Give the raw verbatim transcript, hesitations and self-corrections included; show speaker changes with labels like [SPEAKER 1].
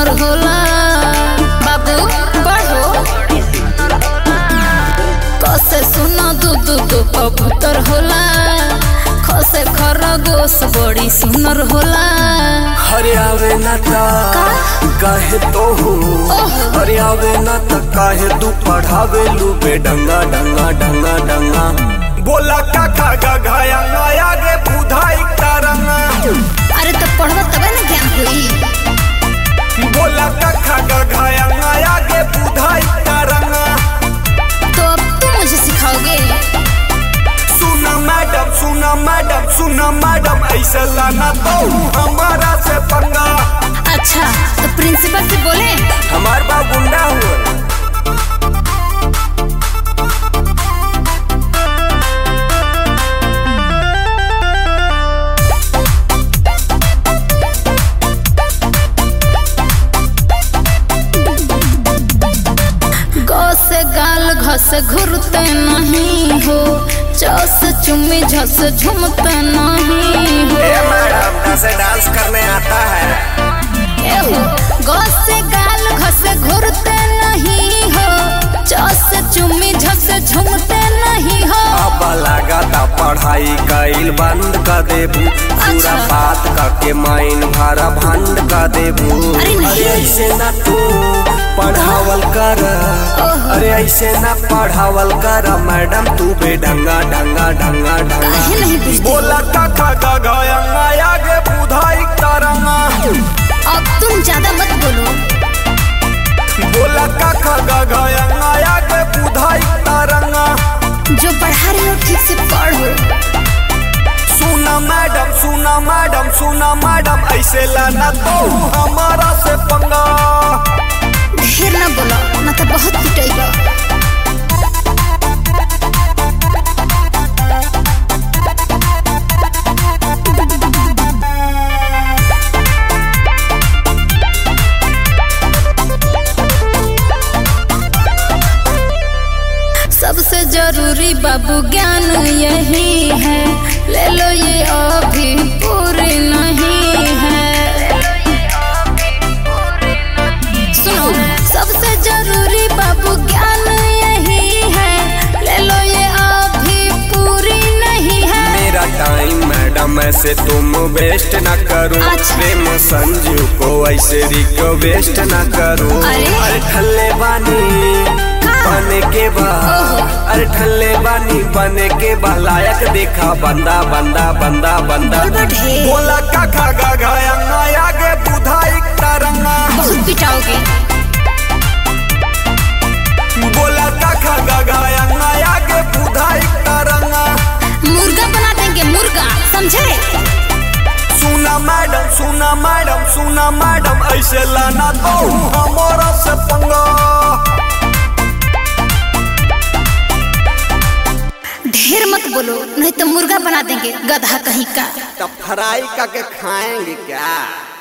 [SPEAKER 1] सुनर होला बाबू पढ़ो कसे सुनो दू दू दू कबूतर होला खसे खरगोश बड़ी सुनर होला।
[SPEAKER 2] हरे आवे ना ता काहे तो हूँ हरे आवे ना ता काहे तू पढ़ावे लू बे डंगा डंगा डंगा डंगा बोला का खा गा घाया आगे बुधाई तरंगा।
[SPEAKER 1] अरे तो पढ़वा तबे ना ज्ञान हुई।
[SPEAKER 2] बोला का खा गा घाया आगे बुधाई तरंगा।
[SPEAKER 1] तो अब तुम मुझे सिखाओगे।
[SPEAKER 2] सुना मैडम सुना मैडम सुना मैडम ऐसा लाना तो हमारा से पंगा।
[SPEAKER 1] अच्छा तो प्रिंसिपल से बोले
[SPEAKER 2] हमार बा गुंडा हुआ।
[SPEAKER 1] गाल घस घुरते नहीं हो चस चुम्मी झस झुमते नहीं हो।
[SPEAKER 2] ए मैडम कैसे डांस करने आता है।
[SPEAKER 1] ए हो घस गाल घस घुरते नहीं हो चस चुम्मी झस झुमते नहीं हो।
[SPEAKER 2] अब लगाता पढ़ाई कईल बंद कर देबू पूरा बात करके माइन भारा भंड कर देबू।
[SPEAKER 1] अरे
[SPEAKER 2] ऐसे ना तू पढ़ावल कर अरे ऐसे ना पढ़ावल कर मैडम तू बे ढंगा ढंगा ढंगा ढंगा। बोला का खा गा घाया आगे बुधाई तरंगा।
[SPEAKER 1] अब तुम ज्यादा मत बोलो।
[SPEAKER 2] बोला का खा गा घाया आगे बुधाई तरंगा।
[SPEAKER 1] जो पढ़ा रही हो ठीक से पढ़ो।
[SPEAKER 2] सुना मैडम सुना मैडम सुना मैडम ऐसे लाना तो हमारा से पंगा।
[SPEAKER 1] ढेर ना बोलो ना तो बहुत पिटाइबा। सबसे जरूरी बाबू ज्ञान यही है ले लो ये अभी पूरी नहीं है। सुनो सबसे जरूरी बाबू ज्ञान यही है ले लो ये अभी पूरी नहीं है।
[SPEAKER 2] मेरा टाइम मैडम ऐसे तुम वेस्ट ना करो।
[SPEAKER 1] अच्छा।
[SPEAKER 2] प्रेम संजू को ऐसे रिक्वेस्ट ना करो। अरे ठल्ले बानी बने के बा अरे ठल्ले बानी बने के बा लायक देखा बंदा बंदा बंदा बंदा। बोला का खा गा घाया आगे बुधाई तरंगा।
[SPEAKER 1] बहुत पिटाओगे।
[SPEAKER 2] बोला का खा गा घाया आगे बुधाई तरंगा।
[SPEAKER 1] मुर्गा बना देंगे मुर्गा समझे।
[SPEAKER 2] सुना मैडम सुना मैडम सुना मैडम ऐसे लाना तो हमारा से पंगा।
[SPEAKER 1] ढेर मत बोलो नहीं तो मुर्गा बना देंगे गधा कहीं का।
[SPEAKER 2] तब फ्राई करके खाएंगे क्या।